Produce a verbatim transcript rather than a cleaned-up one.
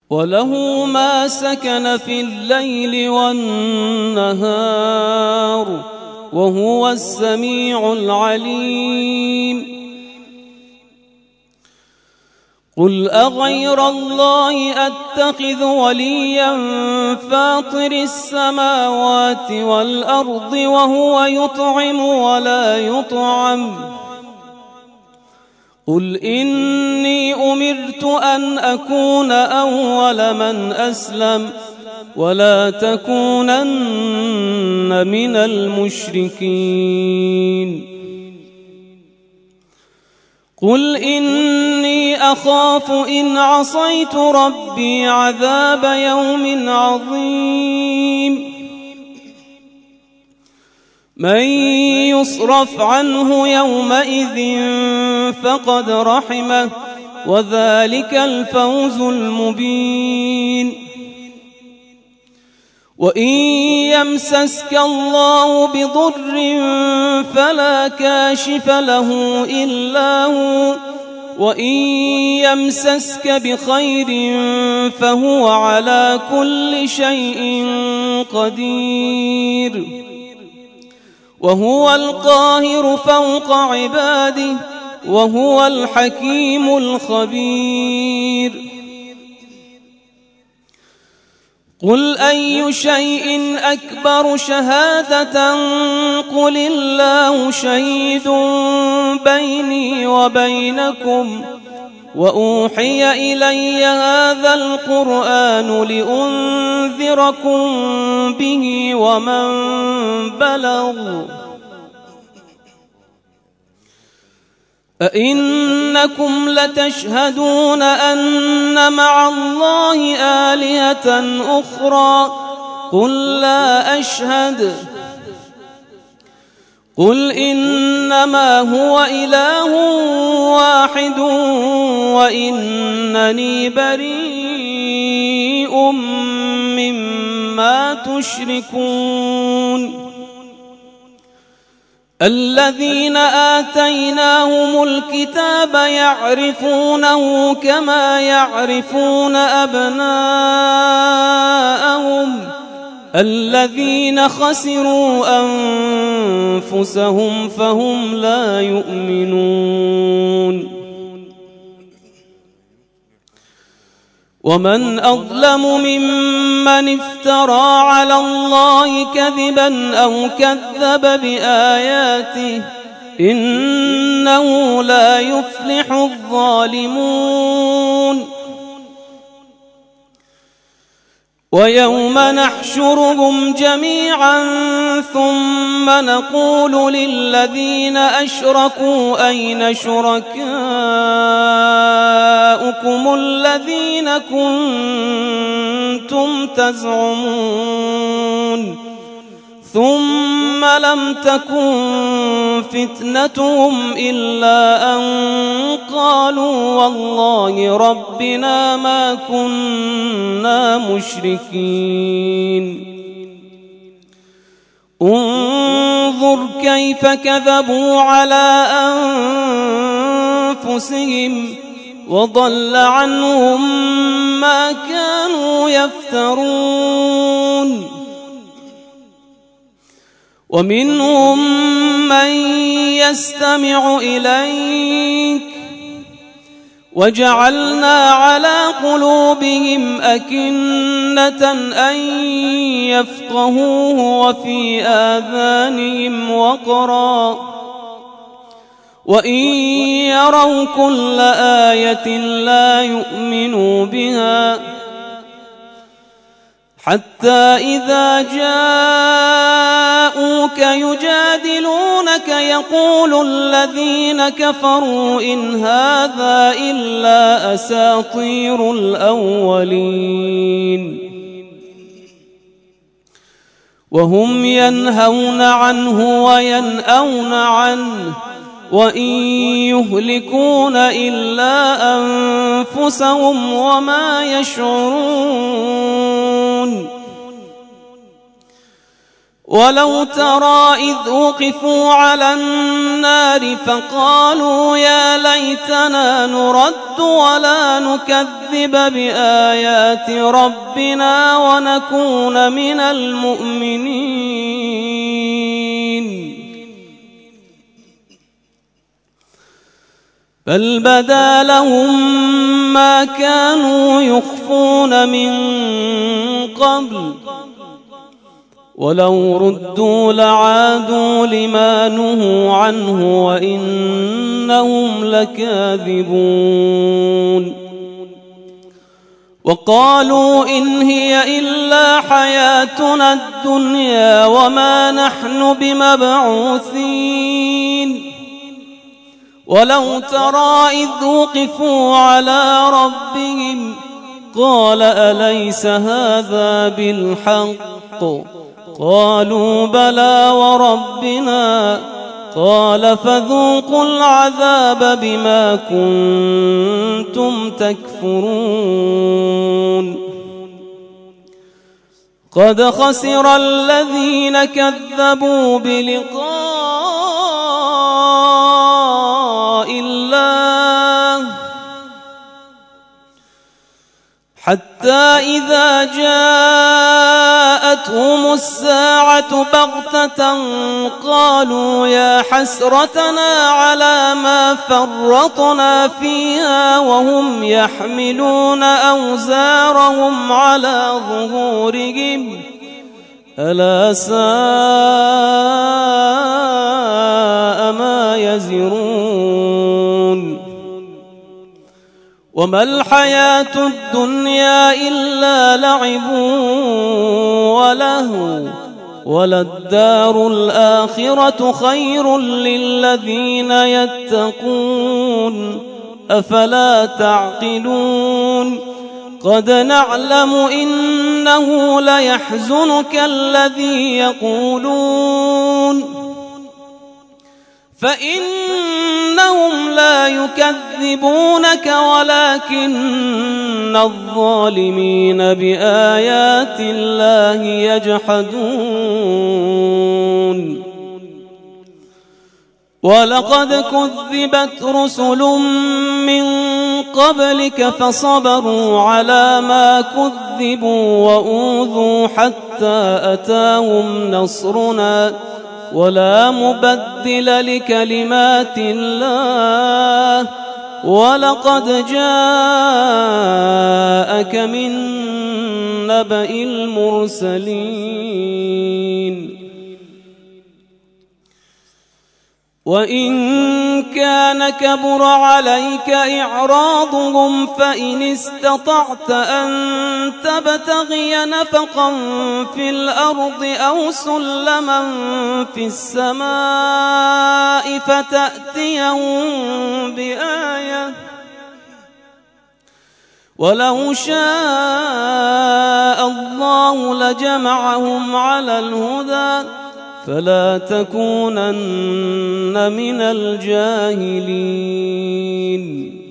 وله ما سكن في الليل والنهار وهو السميع العليم. قل أغير الله أتخذ وليا فاطر السماوات والأرض وهو يطعم ولا يطعم قل إني أمرت أن أكون أول من أسلم ولا تكونن من المشركين. قل إني أخاف إن عصيت ربي عذاب يوم عظيم. من يصرف عنه يومئذ فقد رحمه وذلك الفوز المبين. وإن يمسسك الله بضر فلا كاشف له إلا هو وإن يمسسك بخير فهو على كل شيء قدير. وهو القاهر فوق عباده وهو الحكيم الخبير. قل أي شيء أكبر شهادة قل الله شهيد بيني وبينكم وأوحي إلي هذا القرآن لأنذركم به ومن بلغ أئنكم لتشهدون أن مع الله آلهة أخرى قل لا أشهد قل إنما هو إله واحد وإنني بريء مما تشركون. الذين آتيناهم الكتاب يعرفونه كما يعرفون أبناءهم الذين خسروا أنفسهم فهم لا يؤمنون. ومن أظلم ممن افترى على الله كذبا أو كذب بآياته إنه لا يفلح الظالمون. ويوم نحشرهم جميعا ثم نقول للذين أشركوا أين شركاؤكم الذين كنتم تزعمون ثم لم تكن فتنتهم إلا أن قالوا والله ربنا ما كنا مشركين. انظر كيف كذبوا على أنفسهم وضل عنهم ما كانوا يفترون. ومنهم من يستمع إليك وجعلنا على قلوبهم أكنة أن يفقهوه وفي آذانهم وقرا وإن يروا كل آية لا يؤمنوا بها حتى إذا جاءوك يجادلونك يقول الذين كفروا إن هذا إلا أساطير الأولين. وهم ينهون عنه وينأون عنه وإن يهلكون إلا أنفسهم وما يشعرون. ولو ترى إذ وقفوا على النار فقالوا يا ليتنا نرد ولا نكذب بآيات ربنا ونكون من المؤمنين بل بدا لهم ما كانوا يخفون من قبل ولو ردوا لعادوا لما نهوا عنه وإنهم لكاذبون وقالوا إن هي إلا حياتنا الدنيا وما نحن بمبعوثين ولو ترى إذ وقفوا على ربهم قال أليس هذا بالحق قالوا بلى وربنا قال فذوقوا العذاب بما كنتم تكفرون قد خسر الذين كذبوا بلقاء الله حتى إذا جاءتهم الساعة بغتة قالوا يا حسرتنا على ما فرطنا فيها وهم يحملون أوزارهم على ظهورهم ألا ساء ما يزرون وما الحياة الدنيا إلا لعب ولهو وللدار الآخرة خير للذين يتقون أفلا تعقلون قد نعلم إنه ليحزنك الذي يقولون فإنهم لا يكذبونك ولكن الظالمين بآيات الله يجحدون ولقد كذبت رسل من قبلك فصبروا على ما كذبوا وأوذوا حتى أتاهم نصرنا ولا مبدل لكلمات الله ولقد جاءك من نبأ المرسلين وإن كان كبر عليك إعراضهم فإن استطعت أن تبتغي نفقا في الأرض أو سلما في السماء فتأتيهم بآية ولو شاء الله لجمعهم على الهدى فلا تكونن من الجاهلين